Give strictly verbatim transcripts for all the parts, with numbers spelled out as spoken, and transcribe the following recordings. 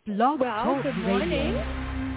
Blog Well, Talk good morning. Radio.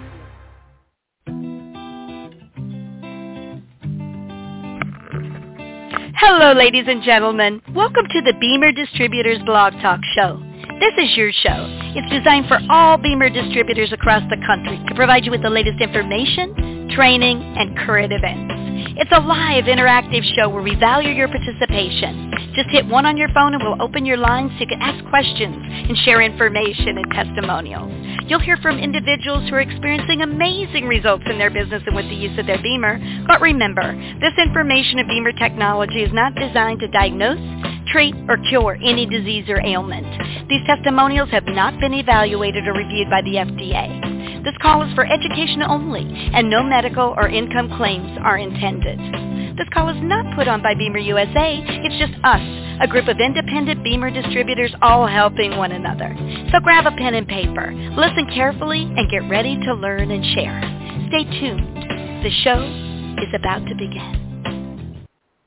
Hello, ladies and gentlemen. Welcome to the Beamer Distributors Blog Talk Show. This is your show. It's designed for all Beamer distributors across the country to provide you with the latest information, training, and current events. It's a live, interactive show where we value your participation. Just hit one on your phone and we'll open your lines so you can ask questions and share information and testimonials. You'll hear from individuals who are experiencing amazing results in their business and with the use of their Beamer. But remember, this information of Beamer technology is not designed to diagnose, treat, or cure any disease or ailment. These testimonials have not been evaluated or reviewed by the F D A. This call is for education only, and no medical or income claims are intended. This call is not put on by Beamer U S A. It's just us, a group of independent Beamer distributors all helping one another. So grab a pen and paper, listen carefully, and get ready to learn and share. Stay tuned. The show is about to begin.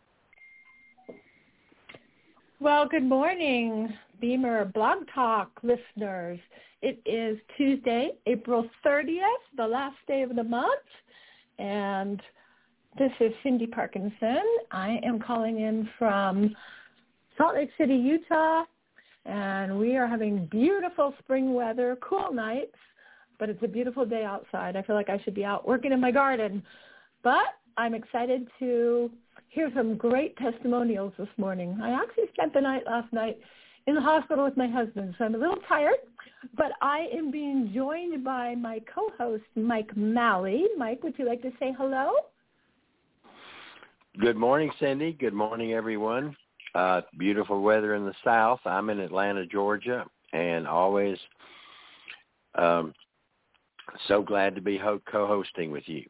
Well, good morning, Beamer Blog Talk listeners. It is Tuesday, April thirtieth, the last day of the month, and this is Cindy Parkinson. I am calling in from Salt Lake City, Utah, and we are having beautiful spring weather, cool nights, but it's a beautiful day outside. I feel like I should be out working in my garden, but I'm excited to hear some great testimonials this morning. I actually spent the night last night in the hospital with my husband, so I'm a little tired, but I am being joined by my co-host, Mike Malley. Mike, would you like to say hello? Good morning, Cindy. Good morning, everyone. Uh, beautiful weather in the South. I'm in Atlanta, Georgia, and always um, so glad to be ho- co-hosting with you.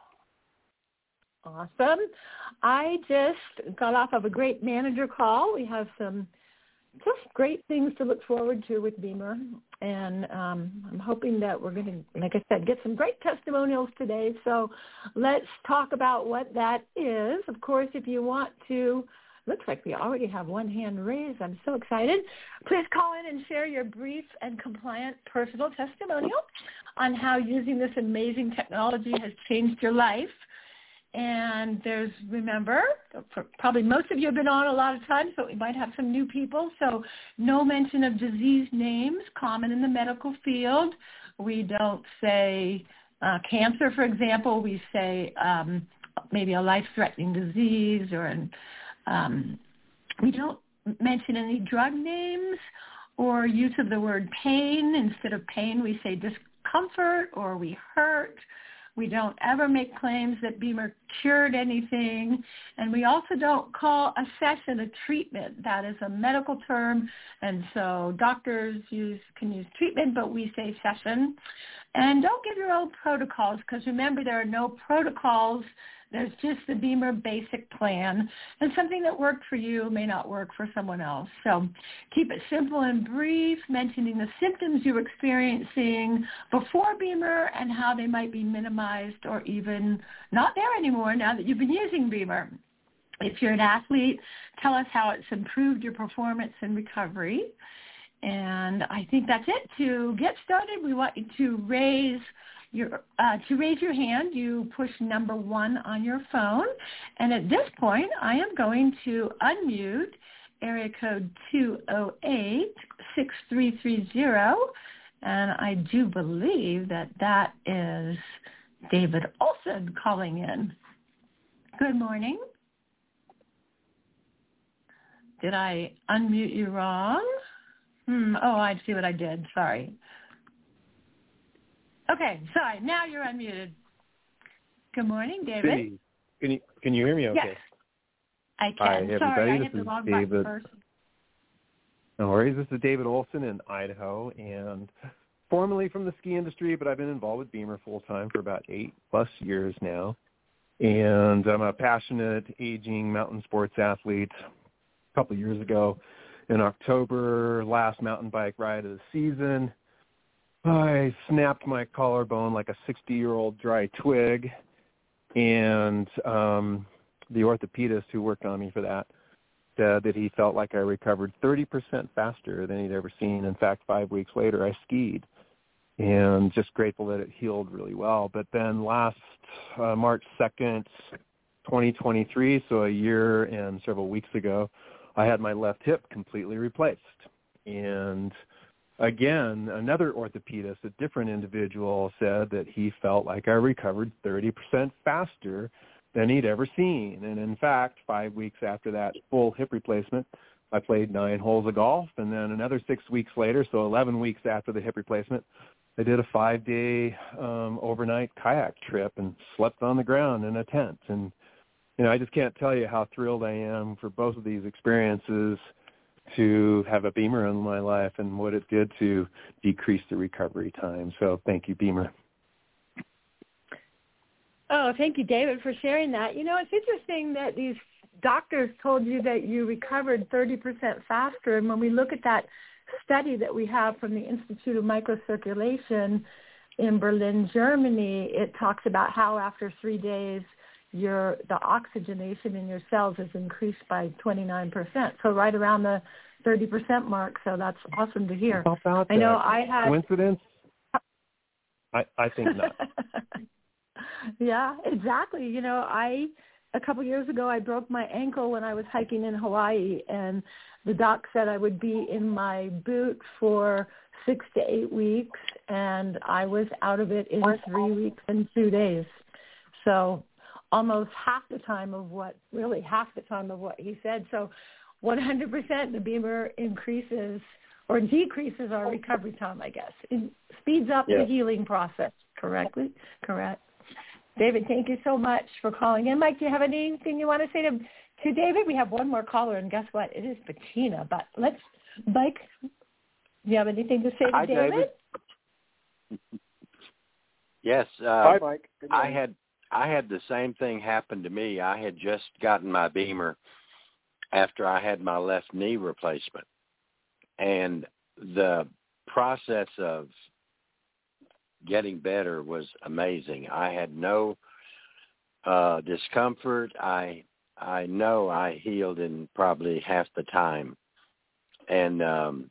Awesome. I just got off of a great manager call. We have some just great things to look forward to with Beamer, and um, I'm hoping that we're going to, like I said, get some great testimonials today. So let's talk about what that is. Of course, if you want to, looks like we already have one hand raised. I'm so excited. Please call in and share your brief and compliant personal testimonial on how using this amazing technology has changed your life. And there's, remember, for probably most of you have been on a lot of times, but we might have some new people. So no mention of disease names, common in the medical field. We don't say uh, cancer, for example. We say um, maybe a life-threatening disease, or an, um, we don't mention any drug names or use of the word pain. Instead of pain, we say discomfort or we hurt. We don't ever make claims that Beamer cured anything. And we also don't call a session a treatment. That is a medical term. And so doctors use can use treatment, but we say session. And don't give your own protocols, because remember, there are no protocols. There's just the Beamer basic plan. And something that worked for you may not work for someone else. So keep it simple and brief, mentioning the symptoms you were experiencing before Beamer and how they might be minimized or even not there anymore now that you've been using Beamer. If you're an athlete, tell us how it's improved your performance and recovery. And I think that's it. To get started, we want you to raise Your, uh, to raise your hand, you push number one on your phone. And at this point, I am going to unmute area code two oh eight, six three three zero. And I do believe that that is David Olson calling in. Good morning. Did I unmute you wrong? Hmm. Oh, I see what I did. Sorry. Okay, sorry. Now you're unmuted. Good morning, David. Cindy, can you can you hear me? Okay. Yes, I can. Hi, everybody. Sorry, I this hit the is wrong David. button first. No worries. This is David Olson in Idaho, and formerly from the ski industry, but I've been involved with Beamer full time for about eight plus years now. And I'm a passionate aging mountain sports athlete. A couple of years ago, in October, last mountain bike ride of the season, I snapped my collarbone like a sixty-year-old dry twig, and um, the orthopedist who worked on me for that said that he felt like I recovered thirty percent faster than he'd ever seen. In fact, five weeks later, I skied. and just grateful that it healed really well. But then last uh, March second, twenty twenty-three, so a year and several weeks ago, I had my left hip completely replaced. And again, another orthopedist, a different individual, said that he felt like I recovered thirty percent faster than he'd ever seen. And in fact, five weeks after that full hip replacement, I played nine holes of golf. And then another six weeks later, so eleven weeks after the hip replacement, I did a five-day um, overnight kayak trip and slept on the ground in a tent. And, you know, I just can't tell you how thrilled I am for both of these experiences to have a BEMER in my life and what it did to decrease the recovery time. So thank you, BEMER. Oh, thank you, David, for sharing that. You know, it's interesting that these doctors told you that you recovered thirty percent faster. And when we look at that study that we have from the Institute of Microcirculation in Berlin, Germany, it talks about how after three days, your the oxygenation in your cells is increased by twenty-nine percent. So right around the thirty percent mark. So that's awesome to hear. How about I know that? I had Coincidence? I, I think not. Yeah, exactly. You know, I a couple years ago I broke my ankle when I was hiking in Hawaii, and the doc said I would be in my boot for six to eight weeks, and I was out of it in three weeks and two days. So almost half the time of what, really half the time of what he said. So one hundred percent the BEMER increases or decreases our recovery time, I guess. It speeds up yeah. the healing process, correctly? Correct. David, thank you so much for calling in. Mike, do you have anything you want to say to, to David? We have one more caller, and guess what? It is Bettina. But let's, Mike, do you have anything to say to Hi, David? David. Yes. Uh, Hi, Mike. I had I had the same thing happen to me. I had just gotten my BEMER after I had my left knee replacement. And the process of getting better was amazing. I had no uh, discomfort. I I know I healed in probably half the time. And um,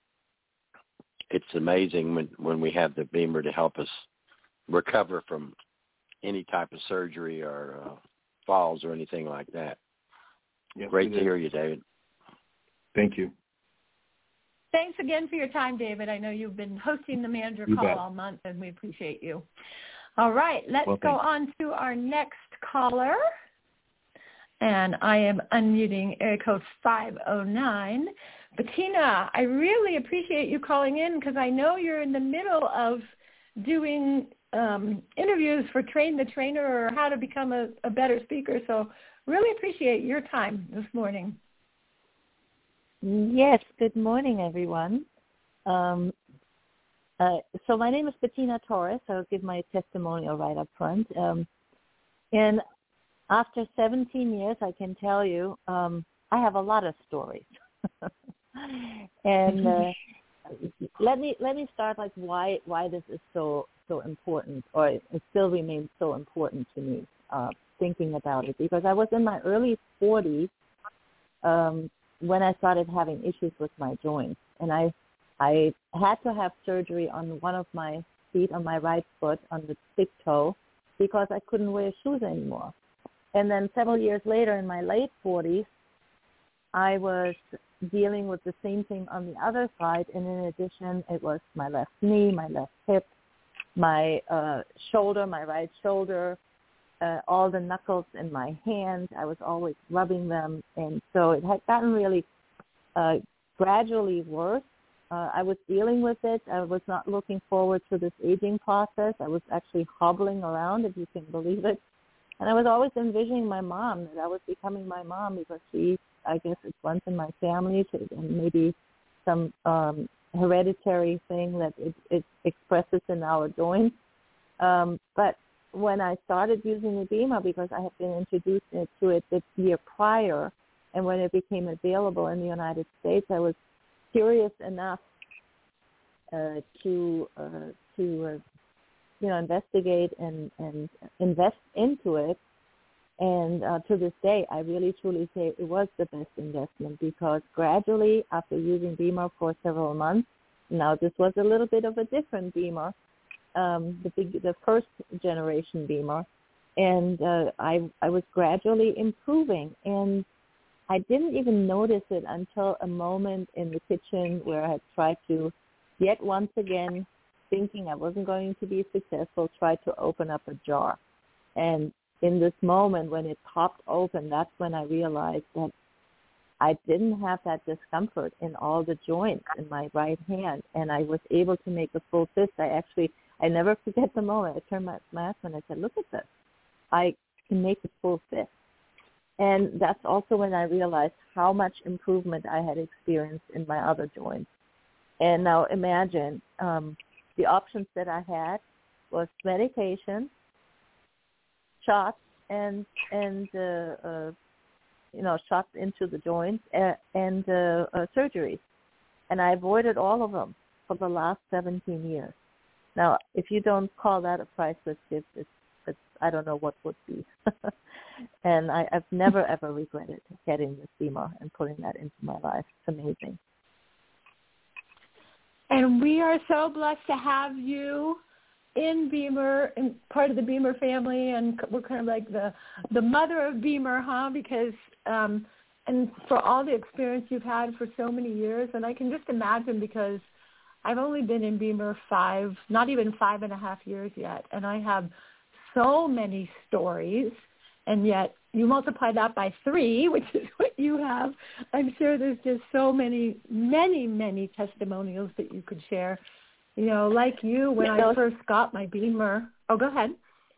it's amazing when, when we have the BEMER to help us recover from any type of surgery or uh, falls or anything like that. Yes, Great to hear you, David. Thank you. Thanks again for your time, David. I know you've been hosting the manager You call bet. all month, and we appreciate you. All right, let's Well, go on to our next caller. And I am unmuting area code five oh nine. Bettina, I really appreciate you calling in because I know you're in the middle of doing um, interviews for Train the Trainer or how to become a, a better speaker. So really appreciate your time this morning. Yes, good morning, everyone. Um, uh, so my name is Bettina Torres. I'll give my testimonial right up front. Um, and after seventeen years, I can tell you um, I have a lot of stories. and uh, let me let me start like why why this is so so important, or it still remains so important to me. Uh, thinking about it, because I was in my early forties. Um, when I started having issues with my joints. And I I had to have surgery on one of my feet, on my right foot, on the big toe, because I couldn't wear shoes anymore. And then several years later, in my late forties, I was dealing with the same thing on the other side. And in addition, it was my left knee, my left hip, my uh, shoulder, my right shoulder, Uh, all the knuckles in my hand. I was always rubbing them, and so it had gotten really uh, gradually worse. Uh, I was dealing with it. I was not looking forward to this aging process. I was actually hobbling around, if you can believe it. And I was always envisioning my mom, that I was becoming my mom, because she, I guess it runs in my family, and maybe some um, hereditary thing that it, it expresses in our joints. Um, but when I started using the BEMER, because I had been introduced to it the year prior, and when it became available in the United States, I was curious enough uh, to uh, to uh, you know investigate and, and invest into it. And uh, to this day, I really truly say it was the best investment, because gradually, after using BEMER for several months, Now, this was a little bit of a different BEMER, um, the big, the first generation BEMER, and uh, I I was gradually improving, and I didn't even notice it until a moment in the kitchen where I had tried to, yet once again, thinking I wasn't going to be successful, try to open up a jar. And in this moment when it popped open, that's when I realized that I didn't have that discomfort in all the joints in my right hand, and I was able to make a full fist. I actually, I never forget the moment. I turned my, my husband and I said, look at this. I can make a full fist. And that's also when I realized how much improvement I had experienced in my other joints. And now imagine um, the options that I had was medication, shots, and and uh, uh, you know shots into the joints and, and uh, uh, surgeries. And I avoided all of them for the last seventeen years. Now, if you don't call that a priceless gift, it's, it's I don't know what would be. And I, I've never, ever regretted getting this BEMER and putting that into my life. It's amazing. And we are so blessed to have you in BEMER, and part of the BEMER family, and we're kind of like the the mother of BEMER, huh? Because, um, and for all the experience you've had for so many years, and I can just imagine because I've only been in BEMER five, not even five and a half years yet, and I have so many stories. And yet you multiply that by three, which is what you have. I'm sure there's just so many, many, many testimonials that you could share. You know, like you, when no. I first got my BEMER. Oh, go ahead.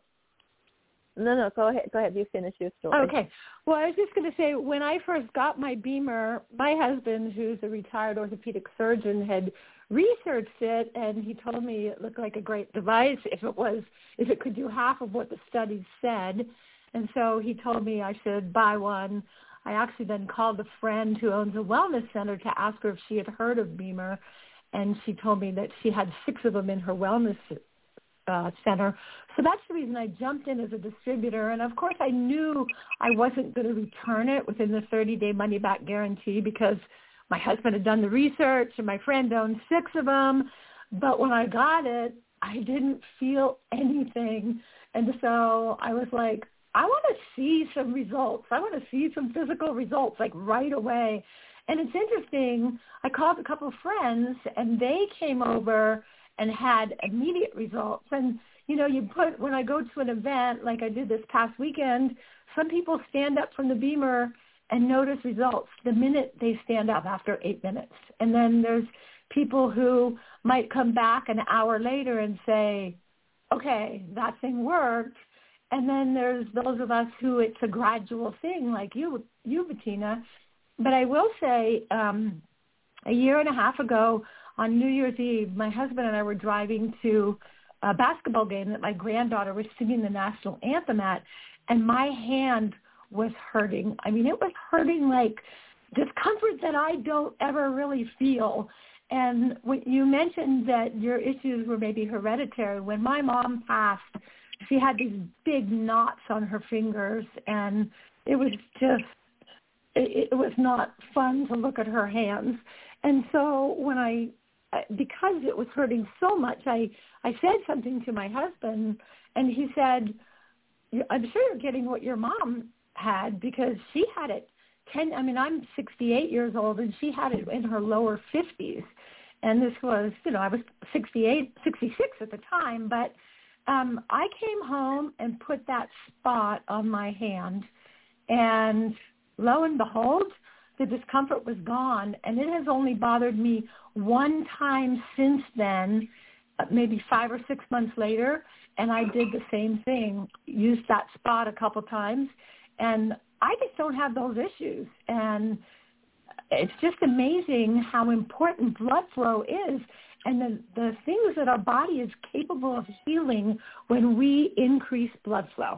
No, no, go ahead. Go ahead. You finish your story. Okay. Well, I was just going to say, when I first got my BEMER, my husband, who's a retired orthopedic surgeon, had researched it, and he told me it looked like a great device if it was, if it could do half of what the studies said. And so he told me I should buy one. I actually then called a friend who owns a wellness center to ask her if she had heard of BEMER, and she told me that she had six of them in her wellness uh, center. So that's the reason I jumped in as a distributor. And, of course, I knew I wasn't going to return it within the thirty-day money-back guarantee because my husband had done the research and my friend owned six of them. But when I got it, I didn't feel anything. And so I was like, I want to see some results. I want to see some physical results, like right away. And it's interesting. I called a couple of friends, and they came over and had immediate results. And, you know, you put, when I go to an event like I did this past weekend, some people stand up from the BEMER and notice results the minute they stand up after eight minutes. And then there's people who might come back an hour later and say, okay, that thing worked. And then there's those of us who it's a gradual thing, like you, you, Bettina. But I will say, um, a year and a half ago on New Year's Eve, my husband and I were driving to a basketball game that my granddaughter was singing the national anthem at, and my hand was hurting. I mean, it was hurting like discomfort that I don't ever really feel. And when you mentioned that your issues were maybe hereditary, when my mom passed, she had these big knots on her fingers, and it was just, it, it was not fun to look at her hands. And so when I, because it was hurting so much, I, I said something to my husband, and he said, I'm sure you're getting what your mom had, because she had it ten, I mean, I'm sixty-eight years old, and she had it in her lower fifties. And this was, you know, I was sixty-eight, sixty-six at the time, but um, I came home and put that spot on my hand, and lo and behold, the discomfort was gone. And it has only bothered me one time since then, maybe five or six months later, and I did the same thing, used that spot a couple times, and I just don't have those issues. And it's just amazing how important blood flow is, and the, the things that our body is capable of healing when we increase blood flow.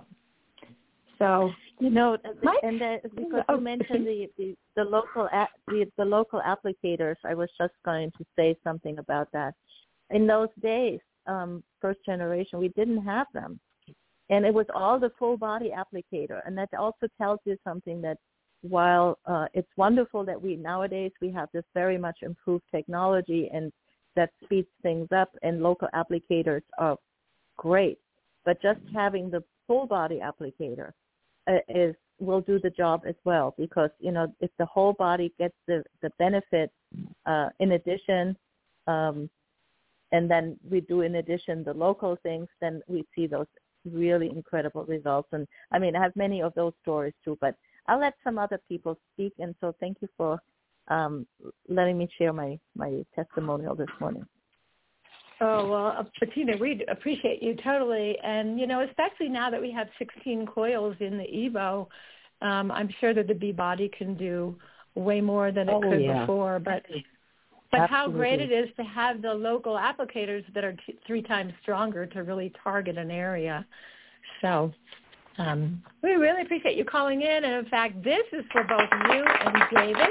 So, you know, my, and the, because you mentioned the, the, the local the, the local applicators, I was just going to say something about that. In those days, um, first generation, we didn't have them. And it was all the full body applicator. And that also tells you something, that while uh, it's wonderful that we nowadays we have this very much improved technology, and that speeds things up, and local applicators are great. But just having the full body applicator uh, is will do the job as well, because, you know, if the whole body gets the, the benefit uh, in addition, um, and then we do in addition the local things, then we see those really incredible results. And, I mean, I have many of those stories too, but I'll let some other people speak, and so thank you for um, letting me share my, my testimonial this morning. Oh, well, uh, Bettina, we appreciate you totally. And, you know, especially now that we have sixteen coils in the Evo, um, I'm sure that the B-Body can do way more than it oh, could yeah. before. But but Absolutely. how great it is to have the local applicators that are t- three times stronger to really target an area. So um, we really appreciate you calling in. And, in fact, this is for both you and David.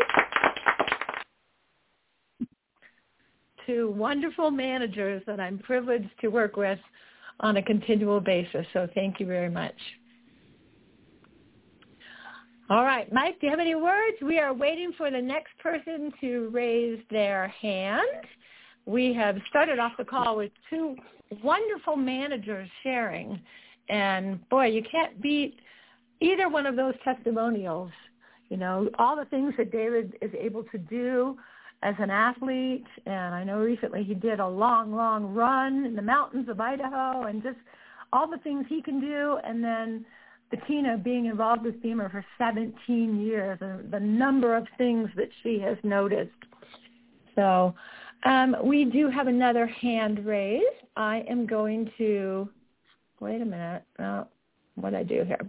Two wonderful managers that I'm privileged to work with on a continual basis. So thank you very much. All right, Mike, do you have any words? We are waiting for the next person to raise their hand. We have started off the call with two wonderful managers sharing. And, boy, you can't beat either one of those testimonials. You know, all the things that David is able to do as an athlete, and I know recently he did a long, long run in the mountains of Idaho, and just all the things he can do, and then Bettina being involved with Beamer for seventeen years, and the number of things that she has noticed. So um, we do have another hand raised. I am going to, wait a minute, oh, what did I do here?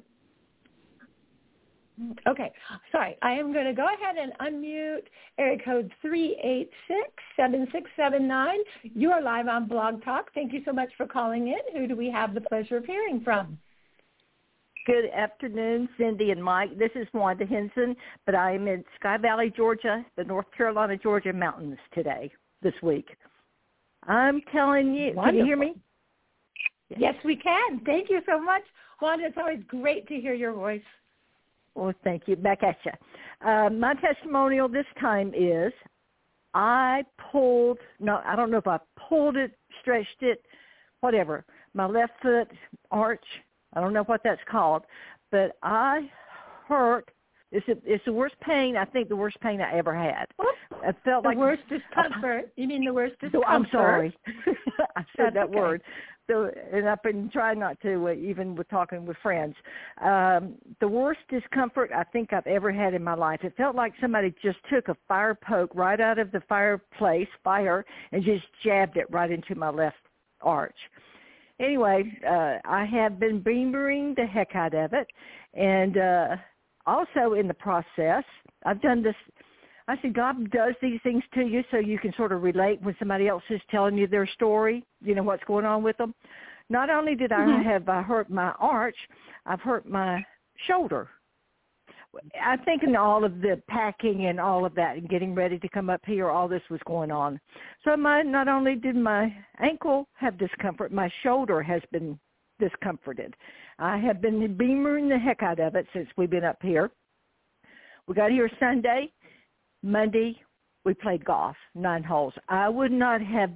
Okay, sorry. I am going to go ahead and unmute area code three eight six, seven six seven nine. You are live on Blog Talk. Thank you so much for calling in. Who do we have the pleasure of hearing from? Good afternoon, Cindy and Mike. This is Wanda Henson, but I am in Sky Valley, Georgia, the North Carolina, Georgia mountains today, this week. I'm telling you, Wonderful. Can you hear me? Yes, we can. Thank you so much. Wanda, it's always great to hear your voice. Well, thank you. Back at you. Uh, my testimonial this time is I pulled, no, I don't know if I pulled it, stretched it, whatever, my left foot arch. I don't know what that's called, but I hurt. It's, a, it's the worst pain, I think the worst pain I ever had. I felt the like worst discomfort. You mean the worst discomfort? So I'm sorry. I said That's that okay. word. So, and I've been trying not to, uh, even with talking with friends. Um, the worst discomfort I think I've ever had in my life. It felt like somebody just took a fire poke right out of the fireplace, fire, and just jabbed it right into my left arch. Anyway, uh, I have been beamering the heck out of it. And uh, also in the process, I've done this. I said, God does these things to you so you can sort of relate when somebody else is telling you their story, you know, what's going on with them. Not only did mm-hmm. I have I hurt my arch, I've hurt my shoulder. I think in all of the packing and all of that and getting ready to come up here, all this was going on. So my not only did my ankle have discomfort, my shoulder has been discomforted. I have been beamering the heck out of it since we've been up here. We got here Sunday. Monday, we played golf, nine holes. I would not have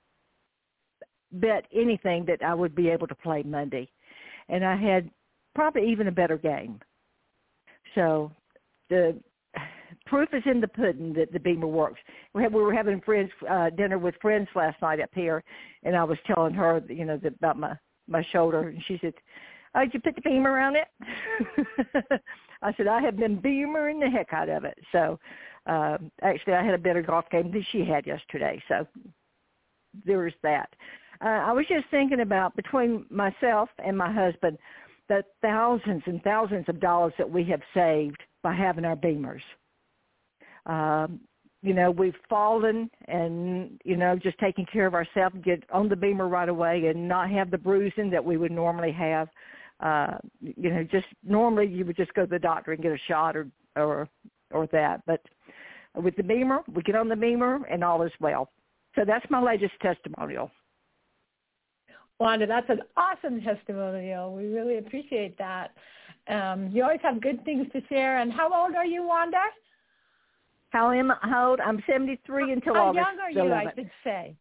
bet anything that I would be able to play Monday. And I had probably even a better game. So the proof is in the pudding that the Beamer works. We, had, we were having friends uh, dinner with friends last night up here, and I was telling her, you know, the, about my, my shoulder. And she said, oh, did you put the Beamer on it? I said, I have been Beamering the heck out of it. So uh, actually I had a better golf game than she had yesterday. So there's that. Uh, I was just thinking about between myself and my husband, the thousands and thousands of dollars that we have saved by having our Beamers. Um, you know, we've fallen and, you know, just taking care of ourselves, get on the Beamer right away and not have the bruising that we would normally have. Uh, you know, just normally you would just go to the doctor and get a shot or, or, or that. But with the Beamer, we get on the Beamer and all is well. So that's my latest testimonial. Wanda, that's an awesome testimonial. We really appreciate that. Um, you always have good things to share. And how old are you, Wanda? How am I? How old? I'm seventy-three until how August young are you, eleventh. I should say?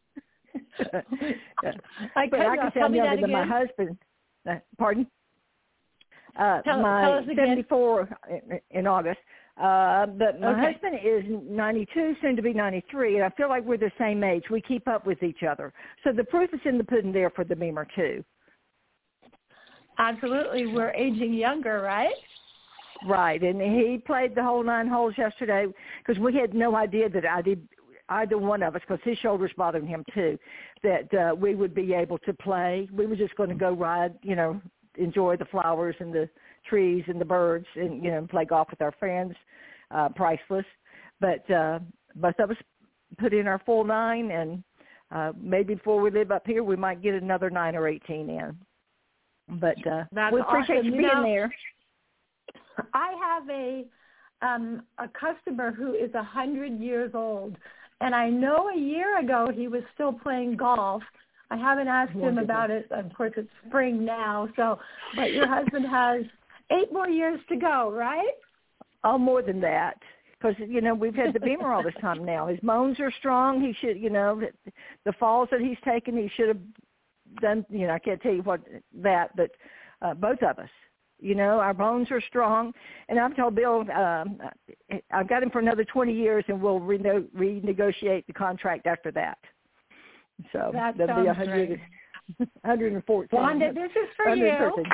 I but I can say I'm younger than my husband. Uh, pardon? Uh, tell, my tell us seventy-four in, in August. Uh, but my okay. husband is ninety-two, soon to be ninety-three, and I feel like we're the same age. We keep up with each other. So the proof is in the pudding there for the Beamer, too. Absolutely. We're aging younger, right? Right, and he played the whole nine holes yesterday because we had no idea that I did, either one of us, because his shoulder's bothering him too, that uh, we would be able to play. We were just going to go ride, you know, enjoy the flowers and the trees and the birds and, you know, play golf with our friends, uh, priceless. But uh, both of us put in our full nine, and uh, maybe before we live up here, we might get another nine or eighteen in. But uh, we appreciate awesome. you being you know, there. I have a um, a customer who is a hundred years old, and I know a year ago he was still playing golf. I haven't asked him about it. Of course, it's spring now, so. But your husband has eight more years to go, right? Oh, more than that, because you know we've had the Beamer all this time now. His bones are strong. He should, you know, the falls that he's taken, he should have done. You know, I can't tell you what that, but uh, both of us. You know, our bones are strong. And I've told Bill, um, I've got him for another twenty years, and we'll rene- renegotiate the contract after that. So that that'll be one hundred, one hundred fourteen. Wanda, this is for you.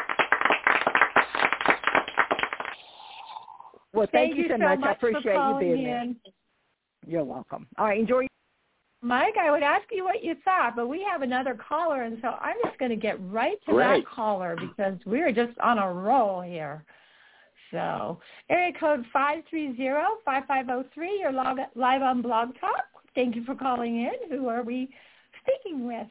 Well, thank, thank you, you so so much. much I appreciate you being in. there. You're welcome. All right, enjoy. Mike, I would ask you what you thought, but we have another caller, and so I'm just going to get right to Great. that caller because we're just on a roll here. So area code five three zero, five five zero three, you're log- live on Blog Talk. Thank you for calling in. Who are we speaking with?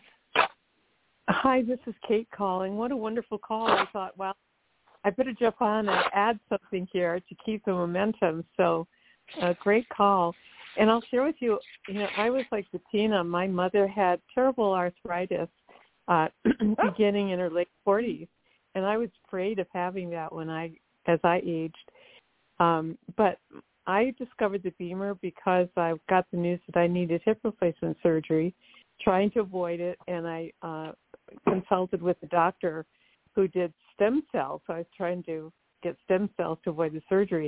Hi, this is Kate calling. What a wonderful call. I thought, well, I better jump on and add something here to keep the momentum. So a great call. And I'll share with you, you know, I was like Bettina. My mother had terrible arthritis uh, beginning in her late forties, and I was afraid of having that when I, as I aged. Um, but I discovered the Beamer because I got the news that I needed hip replacement surgery, trying to avoid it, and I uh, consulted with a doctor who did stem cells. So I was trying to get stem cells to avoid the surgery.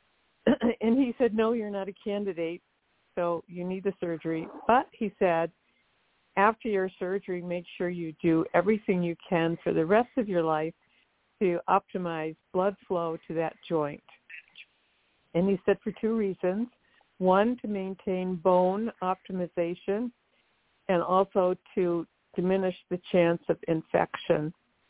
And he said, no, you're not a candidate, so you need the surgery. But he said, after your surgery, make sure you do everything you can for the rest of your life to optimize blood flow to that joint. And he said for two reasons. One, to maintain bone optimization, and also to diminish the chance of infection.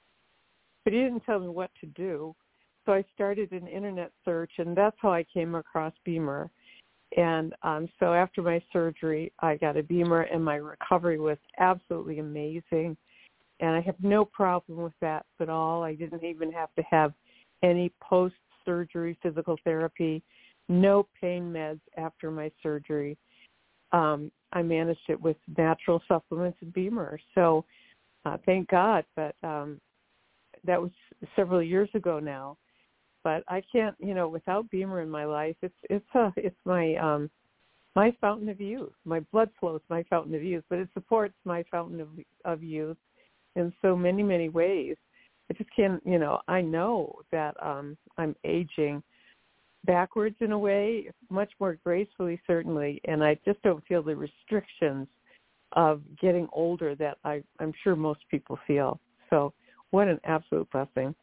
But he didn't tell me what to do. So I started an internet search, and that's how I came across Beamer. And um, so after my surgery, I got a Beamer, and my recovery was absolutely amazing. And I have no problem with that at all. I didn't even have to have any post-surgery physical therapy, no pain meds after my surgery. Um, I managed it with natural supplements and Beamer. So uh, thank God. But um, that was several years ago now. But I can't, you know, without Beamer in my life, it's it's a, it's my um, my fountain of youth. My blood flow is my fountain of youth, but it supports my fountain of of youth in so many many ways. I just can't, you know, I know that um, I'm aging backwards in a way, much more gracefully, certainly, and I just don't feel the restrictions of getting older that I, I'm sure most people feel. So, what an absolute blessing.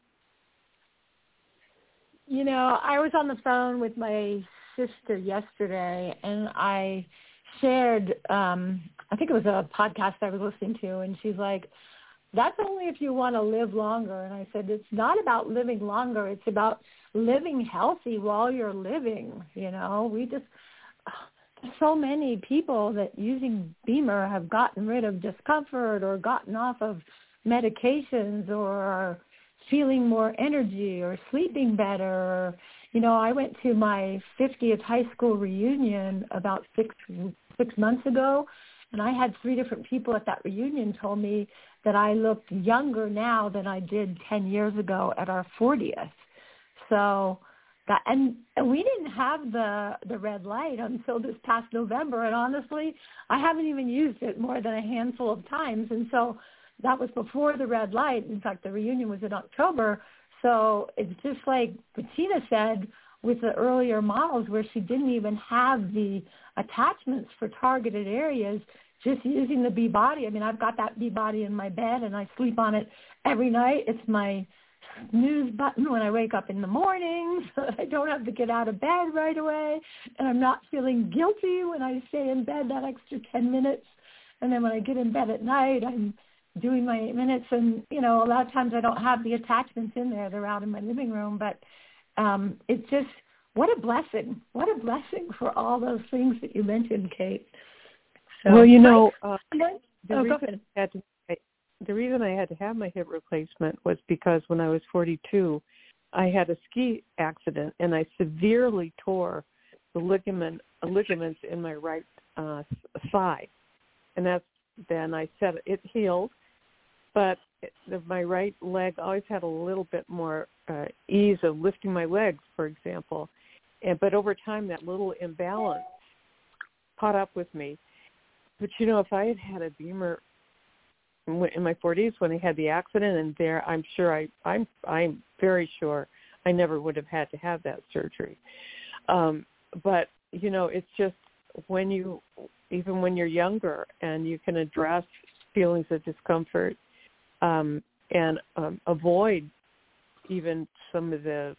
You know, I was on the phone with my sister yesterday, and I shared, um, I think it was a podcast I was listening to, and she's like, that's only if you want to live longer. And I said, it's not about living longer. It's about living healthy while you're living. You know, we just, so many people that using Beamer have gotten rid of discomfort or gotten off of medications or are feeling more energy or sleeping better. Or, you know, I went to my fiftieth high school reunion about six six months ago, and I had three different people at that reunion told me that I looked younger now than I did ten years ago at our fortieth. So That, and, and we didn't have the the red light until this past November, and honestly, I haven't even used it more than a handful of times. And so that was before the red light. In fact, the reunion was in October. So it's just like Bettina said with the earlier models where she didn't even have the attachments for targeted areas, just using the B-Body. I mean, I've got that B-Body in my bed, and I sleep on it every night. It's my snooze button when I wake up in the morning, so that I don't have to get out of bed right away, and I'm not feeling guilty when I stay in bed that extra ten minutes. And then when I get in bed at night, I'm doing my eight minutes, and, you know, a lot of times I don't have the attachments in there. They're out in my living room, but um, it's just, what a blessing. What a blessing for all those things that you mentioned, Kate. So, well, you know, uh, the, oh, reason I had to, I, the reason I had to have my hip replacement was because when I was forty-two, I had a ski accident, and I severely tore the ligament ligaments in my right uh, thigh. And that's, then I said it healed, but it, the, my right leg always had a little bit more uh, ease of lifting my legs, for example. And, but over time, that little imbalance caught up with me. But, you know, if I had had a Beamer in my forties when I had the accident, and there, I'm sure I, I'm, I'm very sure I never would have had to have that surgery. Um, but, you know, it's just when you, even when you're younger and you can address feelings of discomfort um, and um, avoid even some of the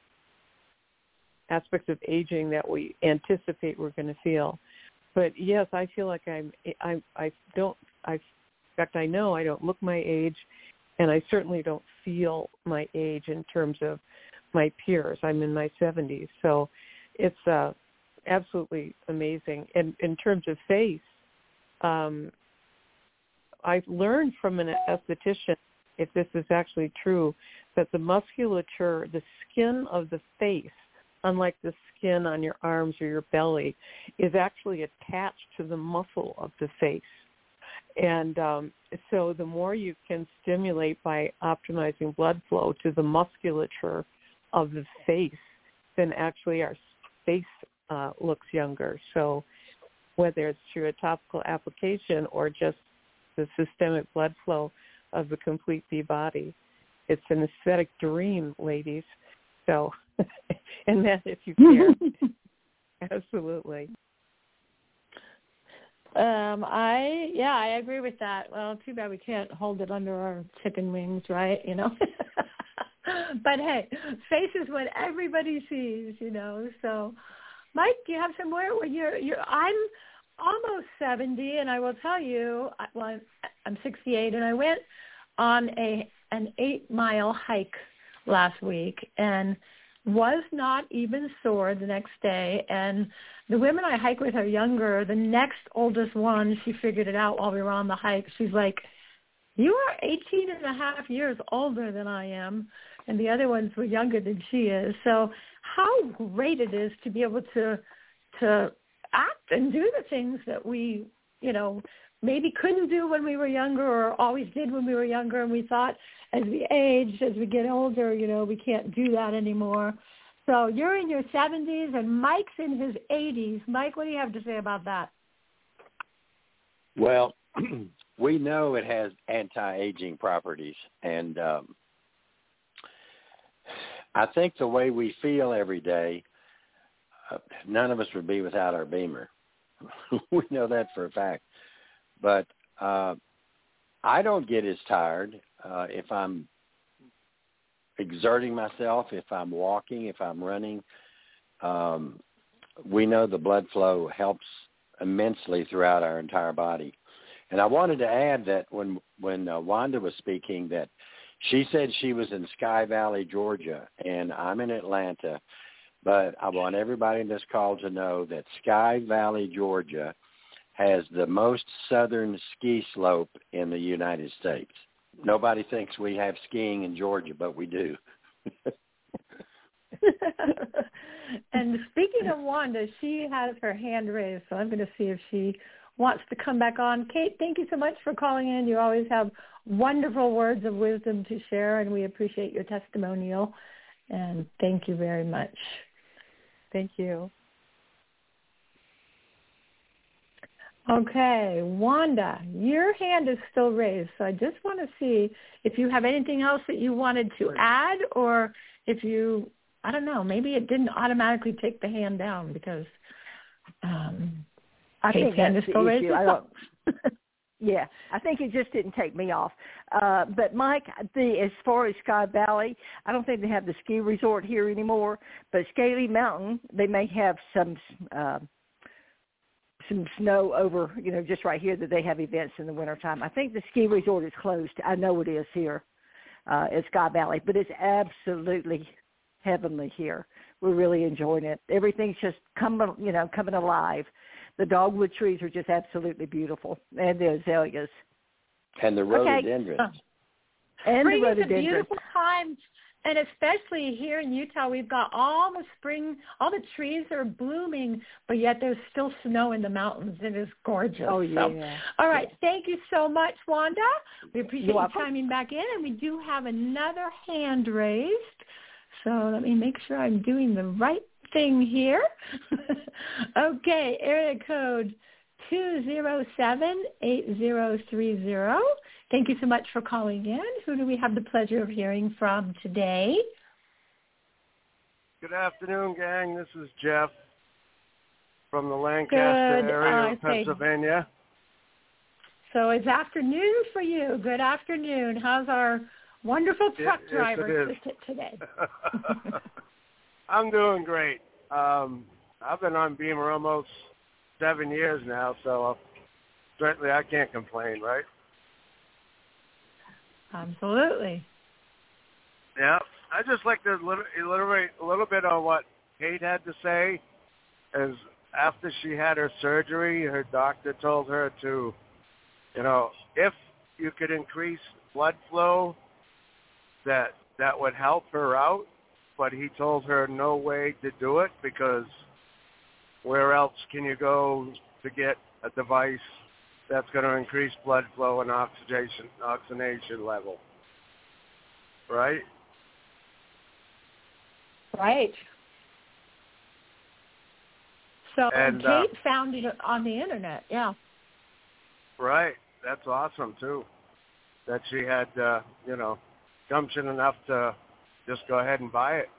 aspects of aging that we anticipate we're going to feel. But yes, I feel like I'm, I, I don't, I, in fact, I know I don't look my age, and I certainly don't feel my age in terms of my peers. I'm in my seventies. So it's uh, absolutely amazing. And in terms of face, um, I've learned from an esthetician, if this is actually true, that the musculature, the skin of the face, unlike the skin on your arms or your belly, is actually attached to the muscle of the face. And um, so the more you can stimulate by optimizing blood flow to the musculature of the face, then actually our face uh, looks younger. So whether it's through a topical application or just the systemic blood flow of the complete B-Body, it's an aesthetic dream, ladies. So, and that if you care, absolutely. Um, I, yeah, I agree with that. Well, too bad we can't hold it under our chicken wings, right? You know, but hey, face is what everybody sees, you know. So, Mike, do you have some more? When you're, you're, I'm almost seventy, and I will tell you, well, I'm, I'm sixty-eight, and I went on a an eight mile hike last week, and was not even sore the next day. And the women I hike with are younger. The next oldest one, she figured it out while we were on the hike. She's like, you are eighteen and a half years older than I am. And the other ones were younger than she is. So how great it is to be able to to act and do the things that we, you know, maybe couldn't do when we were younger or always did when we were younger, and we thought as we age, as we get older, you know, we can't do that anymore. So you're in your seventies and Mike's in his eighties. Mike, what do you have to say about that? Well, we know it has anti-aging properties, and um, I think the way we feel every day, uh, none of us would be without our Beamer. We know that for a fact. But uh, I don't get as tired uh, if I'm exerting myself, if I'm walking, if I'm running. Um, we know the blood flow helps immensely throughout our entire body. And I wanted to add that when, when uh, Wanda was speaking, that she said she was in Sky Valley, Georgia, and I'm in Atlanta. But I want everybody in this call to know that Sky Valley, Georgia, has the most southern ski slope in the United States. Nobody thinks we have skiing in Georgia, but we do. And speaking of Wanda, she has her hand raised, so I'm going to see if she wants to come back on. Kate, thank you so much for calling in. You always have wonderful words of wisdom to share, and we appreciate your testimonial. And thank you very much. Thank you. Okay, Wanda, your hand is still raised, so I just want to see if you have anything else that you wanted to add, or if you, I don't know, maybe it didn't automatically take the hand down because um, I Kate's think hand that's is still the raised. issue. I don't, yeah, I think it just didn't take me off. Uh, but Mike, the as far as Sky Valley, I don't think they have the ski resort here anymore. But Scaly Mountain, they may have some. Uh, some snow over, you know, just right here that they have events in the wintertime. I think the ski resort is closed. I know it is here uh, at Sky Valley, but it's absolutely heavenly here. We're really enjoying it. Everything's just coming, you know, coming alive. The dogwood trees are just absolutely beautiful, and the azaleas. And the rhododendrons. Okay. And Spring the is a rhododendrons. beautiful time, and especially here in Utah, we've got all the spring, all the trees are blooming, but yet there's still snow in the mountains. It is gorgeous. Oh, yeah. So, all right. Thank you so much, Wanda. We appreciate You're you welcome. chiming back in, and we do have another hand raised. So let me make sure I'm doing the right thing here. Okay, area code two zero seven, eight zero three zero. Thank you so much for calling in. Who do we have the pleasure of hearing from today? Good afternoon, gang. This is Jeff from the Lancaster Good, area uh, of Pennsylvania. So it's afternoon for you. Good afternoon. How's our wonderful truck Yes, driver it is. t- today? I'm doing great. Um, I've been on Beamer almost seven years now, so uh, certainly I can't complain, right? Absolutely. Yeah. I'd just like to elaborate a little bit on what Kate had to say. As after she had her surgery, her doctor told her to, you know, if you could increase blood flow, that that would help her out. But he told her no way to do it because where else can you go to get a device that's going to increase blood flow and oxygenation oxygenation level, right? Right. So And, Kate uh, found it on the internet, yeah. Right. That's awesome, too, that she had, uh, you know, gumption enough to just go ahead and buy it.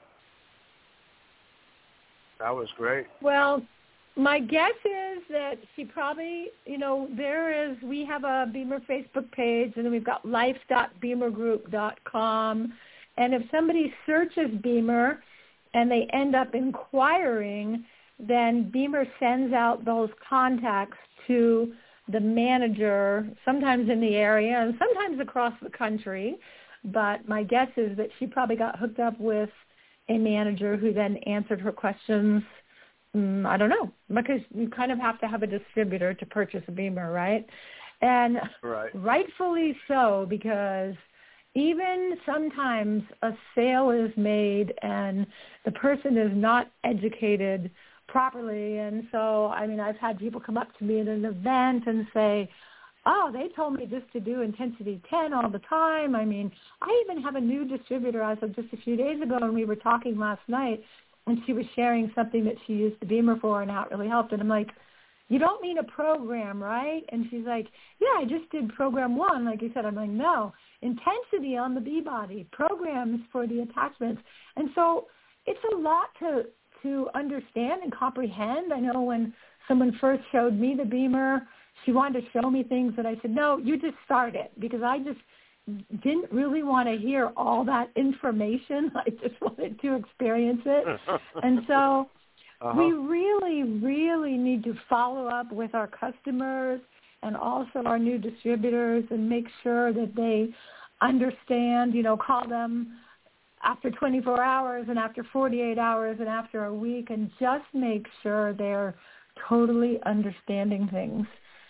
That was great. Well, my guess is that she probably, you know, there is, we have a Beamer Facebook page, and then we've got life dot beamer group dot com. And if somebody searches Beamer and they end up inquiring, then Beamer sends out those contacts to the manager, sometimes in the area and sometimes across the country. But my guess is that she probably got hooked up with a manager who then answered her questions. Mm, I don't know, because you kind of have to have a distributor to purchase a Beamer, right? And Right. rightfully so, because even sometimes a sale is made and the person is not educated properly. And so, I mean, I've had people come up to me at an event and say, oh, they told me just to do intensity ten all the time. I mean, I even have a new distributor as of just a few days ago, and we were talking last night, and she was sharing something that she used the Beamer for and how it really helped. And I'm like, you don't mean a program, right? And she's like, yeah, I just did program one, like you said. I'm like, no, intensity on the B-body, programs for the attachments. And so it's a lot to to understand and comprehend. I know when someone first showed me the Beamer, she wanted to show me things that I said, no, you just start it, because I just didn't really want to hear all that information. I just wanted to experience it. And so uh-huh. we really, really need to follow up with our customers and also our new distributors and make sure that they understand, you know, call them after twenty-four hours and after forty-eight hours and after a week, and just make sure they're totally understanding things.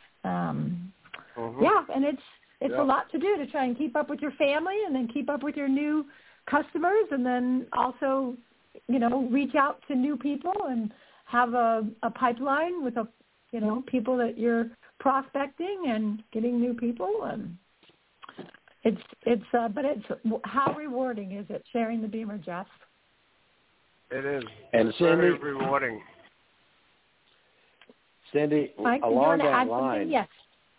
Um, mm-hmm. Yeah, and it's it's yeah. a lot to do to try and keep up with your family and then keep up with your new customers, and then also, you know, reach out to new people and have a, a pipeline with a, you know, people that you're prospecting and getting new people. And it's it's uh, but it's how rewarding is it sharing the Beamer, Jeff? It is. And it's Cindy, very rewarding. Cindy, Mike, along you that add line, something? Yes.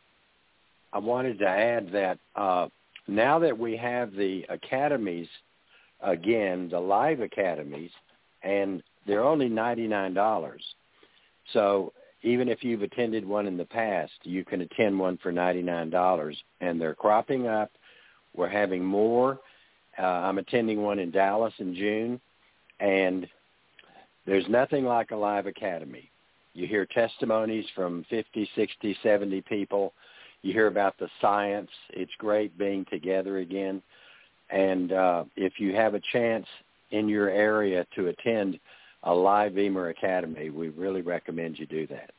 I wanted to add that uh, now that we have the academies, again, the live academies, and they're only ninety-nine dollars. So even if you've attended one in the past, you can attend one for ninety-nine dollars. And they're cropping up. We're having more. Uh, I'm attending one in Dallas in June. And there's nothing like a live academy. You hear testimonies from fifty, sixty, seventy people. You hear about the science. It's great being together again. And uh, if you have a chance in your area to attend a live Beamer Academy, we really recommend you do that.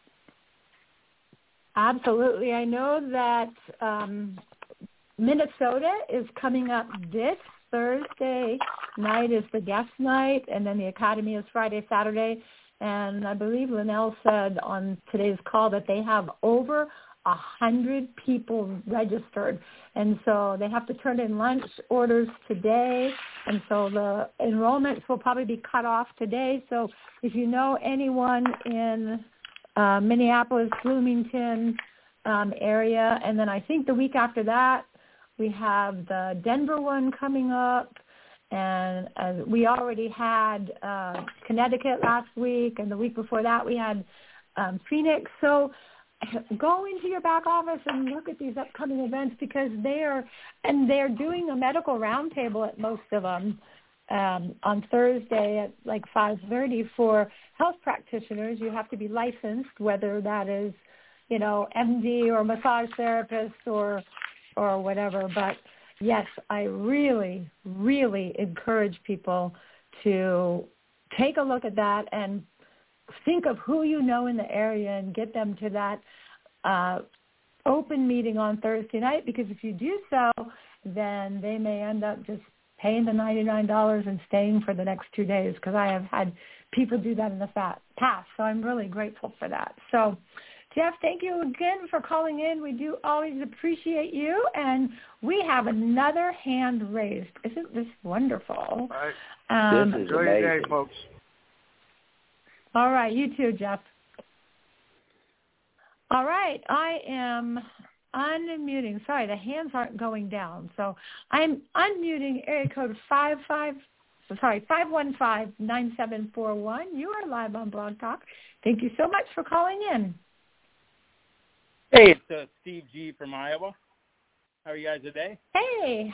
Absolutely. I know that um, Minnesota is coming up this Thursday night is the guest night, and then the Academy is Friday, Saturday. And I believe Linnell said on today's call that they have over a hundred people registered, and so they have to turn in lunch orders today, and so the enrollments will probably be cut off today. So if you know anyone in uh, Minneapolis, Bloomington um, area, and then I think the week after that we have the Denver one coming up, and uh, we already had uh, Connecticut last week, and the week before that we had um, Phoenix. So go into your back office and look at these upcoming events, because they are, and they're doing a medical roundtable at most of them um, on Thursday at like five thirty for health practitioners. You have to be licensed, whether that is, you know, M D or massage therapist or or whatever. But yes, I really, really encourage people to take a look at that and think of who you know in the area and get them to that uh, open meeting on Thursday night, because if you do so, then they may end up just paying the ninety-nine dollars and staying for the next two days, because I have had people do that in the past, so I'm really grateful for that. So, Jeff, thank you again for calling in. We do always appreciate you, and we have another hand raised. Isn't this wonderful? All right. Um, this is Enjoy amazing. your day, folks. All right, you too, Jeff. All right, I am unmuting. Sorry, the hands aren't going down. So I'm unmuting area code five five, sorry, five one five, nine seven four one. You are live on Blog Talk. Thank you so much for calling in. Hey, it's uh, Steve G. from Iowa. How are you guys today? Hey.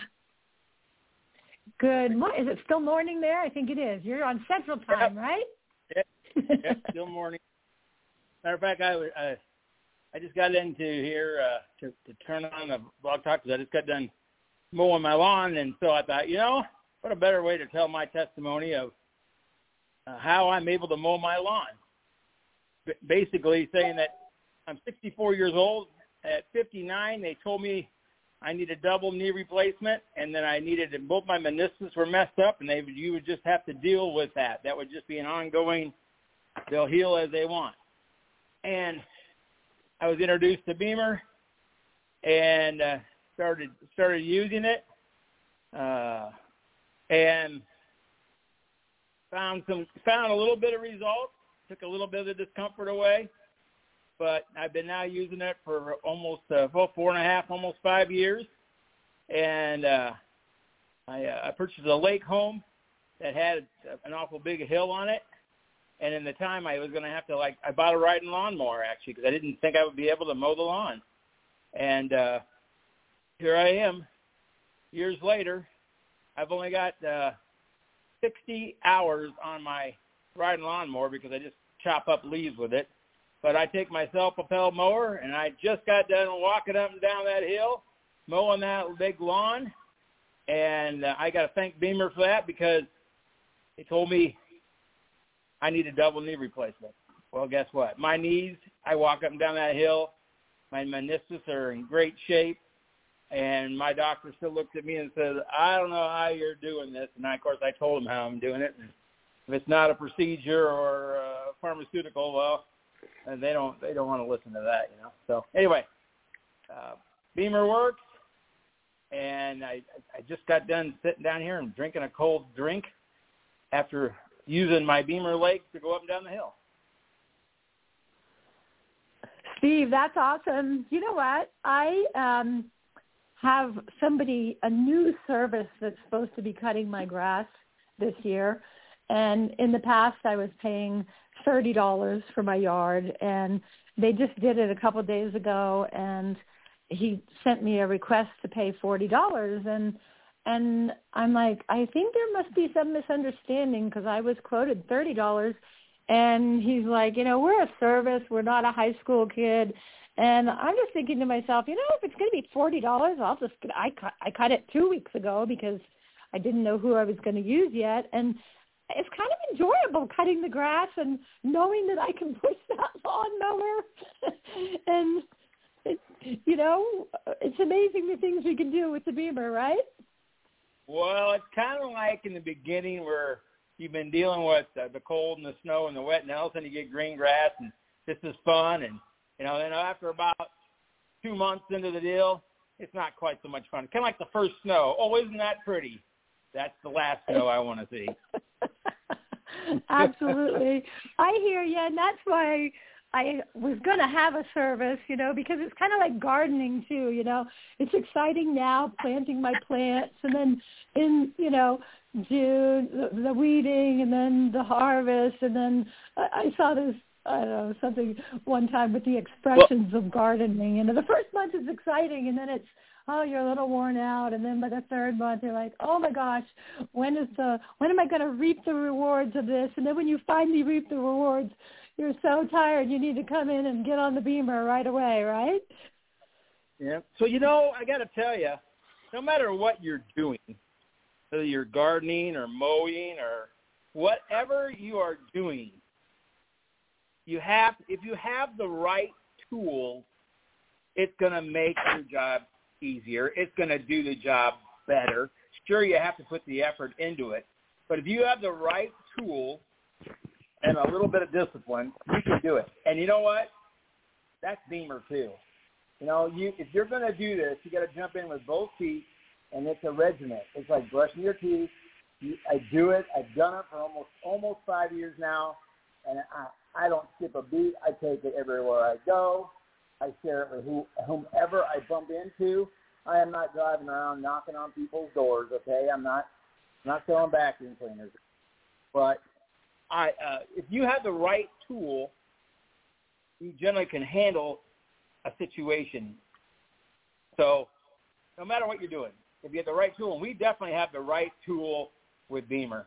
Good morning. Is it still morning there? I think it is. You're on Central Time, Yep. right? Yep. Yep, still morning. Matter of fact, I, I, I just got into here uh, to, to turn on the Blog Talk because I just got done mowing my lawn, and so I thought, you know, what a better way to tell my testimony of uh, how I'm able to mow my lawn. B- basically saying that I'm sixty-four years old. At fifty-nine, they told me I need a double knee replacement, and then I needed, both my meniscus were messed up, and they would, you would just have to deal with that. That would just be an ongoing, they'll heal as they want. And I was introduced to Beamer and uh, started started using it, uh, and found some found a little bit of results. Took a little bit of the discomfort away. But I've been now using it for almost uh, well, four and a half, almost five years. And uh, I, uh, I purchased a lake home that had an awful big hill on it. And in the time I was going to have to, like, I bought a riding lawnmower, actually, because I didn't think I would be able to mow the lawn. And uh, here I am, years later. I've only got uh, sixty hours on my riding lawnmower because I just chop up leaves with it. But I take my self-propelled mower, and I just got done walking up and down that hill, mowing that big lawn. And uh, I got to thank Beamer for that, because they told me I need a double knee replacement. Well, guess what? My knees, I walk up and down that hill, my meniscus are in great shape. And my doctor still looked at me and said, I don't know how you're doing this. And I, of course, I told him how I'm doing it. And if it's not a procedure or a pharmaceutical, well, and they don't they don't want to listen to that, you know. So anyway, uh, Beamer works, and I I just got done sitting down here and drinking a cold drink after using my Beamer legs to go up and down the hill. Steve, that's awesome. You know what? I um, have somebody, a new service that's supposed to be cutting my grass this year. And in the past, I was paying thirty dollars for my yard, and they just did it a couple of days ago, and he sent me a request to pay forty dollars. And and I'm like, I think there must be some misunderstanding because I was quoted thirty dollars. And he's like, you know, we're a service. We're not a high school kid. And I'm just thinking to myself, you know, if it's going to be forty dollars, I'll just, I cut, I cut it two weeks ago because I didn't know who I was going to use yet. And it's kind of enjoyable cutting the grass and knowing that I can push that lawnmower. And, it, you know, it's amazing the things we can do with the Beamer, right? Well, it's kind of like in the beginning where you've been dealing with uh, the cold and the snow and the wet, and all of a sudden you get green grass, and this is fun. And, you know, then after about two months into the deal, it's not quite so much fun. Kind of like the first snow. Oh, isn't that pretty? That's the last snow I want to see. Absolutely. I hear you, and that's why I was going to have a service, you know, because it's kind of like gardening too, you know. It's exciting now, planting my plants, and then in, you know, June, the, the weeding, and then the harvest, and then I, I saw this, I don't know, something one time with the expressions well, of gardening, and the first month is exciting, and then it's, oh, you're a little worn out, and then by the third month you're like, oh my gosh, when is the, when am I going to reap the rewards of this? And then when you finally reap the rewards, you're so tired you need to come in and get on the Beamer right away, right? Yeah. So, you know, I got to tell you, no matter what you're doing, whether you're gardening or mowing or whatever you are doing, you have, if you have the right tools, it's going to make your job easier. It's going to do the job better. Sure, you have to put the effort into it, but if you have the right tool and a little bit of discipline, you can do it. And you know what? That's Beamer too. You know, you if you're going to do this, you got to jump in with both feet, and it's a regiment. It's like brushing your teeth. You, I do it. I've done it for almost almost five years now, and I, I don't skip a beat. I take it everywhere I go. I share it with who, whomever I bump into. I am not driving around knocking on people's doors, okay? I'm not not selling vacuum cleaners. But I, uh, if you have the right tool, you generally can handle a situation. So no matter what you're doing, if you have the right tool, and we definitely have the right tool with Beamer.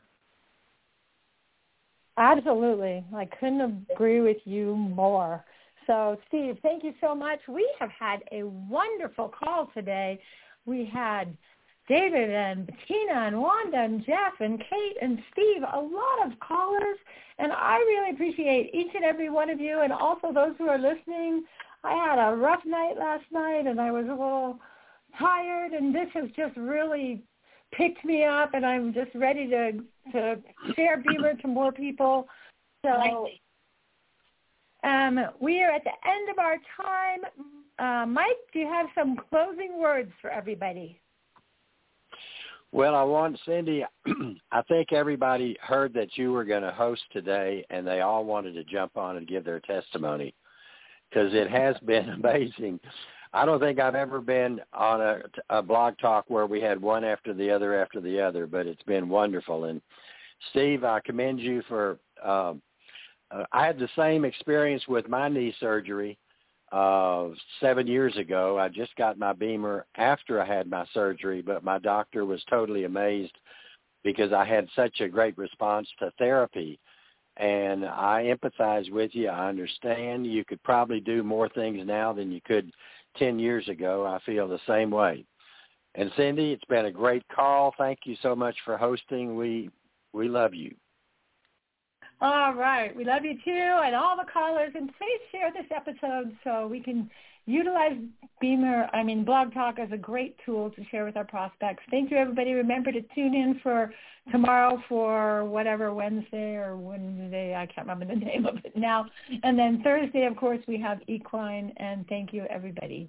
Absolutely. I couldn't agree with you more. So, Steve, thank you so much. We have had a wonderful call today. We had David and Bettina and Wanda and Jeff and Kate and Steve, a lot of callers, and I really appreciate each and every one of you, and also those who are listening. I had a rough night last night, and I was a little tired, and this has just really picked me up, and I'm just ready to, to share Beamer to more people. So um, we are at the end of our time. Uh, Mike, do you have some closing words for everybody? Well, I want, Cindy, I think everybody heard that you were going to host today, and they all wanted to jump on and give their testimony because it has been amazing. I don't think I've ever been on a, a blog talk where we had one after the other after the other, but it's been wonderful. And, Steve, I commend you for um, uh, – I had the same experience with my knee surgery uh, seven years ago. I just got my Beamer after I had my surgery, but my doctor was totally amazed because I had such a great response to therapy. And I empathize with you. I understand. You could probably do more things now than you could ten years ago. I feel the same way. And, Cindy, it's been a great call. Thank you so much for hosting. We we love you. All right. We love you, too, and all the callers. And please share this episode so we can utilize Beamer, I mean, Blog Talk as a great tool to share with our prospects. Thank you, everybody. Remember to tune in for tomorrow for whatever, Wednesday or Wednesday. I can't remember the name of it now. And then Thursday, of course, we have Equine. And thank you, everybody.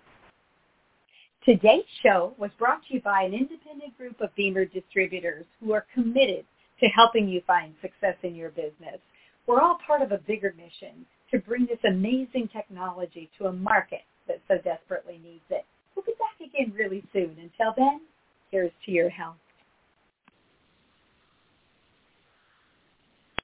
Today's show was brought to you by an independent group of Beamer distributors who are committed to helping you find success in your business. We're all part of a bigger mission to bring this amazing technology to a market that so desperately needs it. We'll be back again really soon. Until then, here's to your health.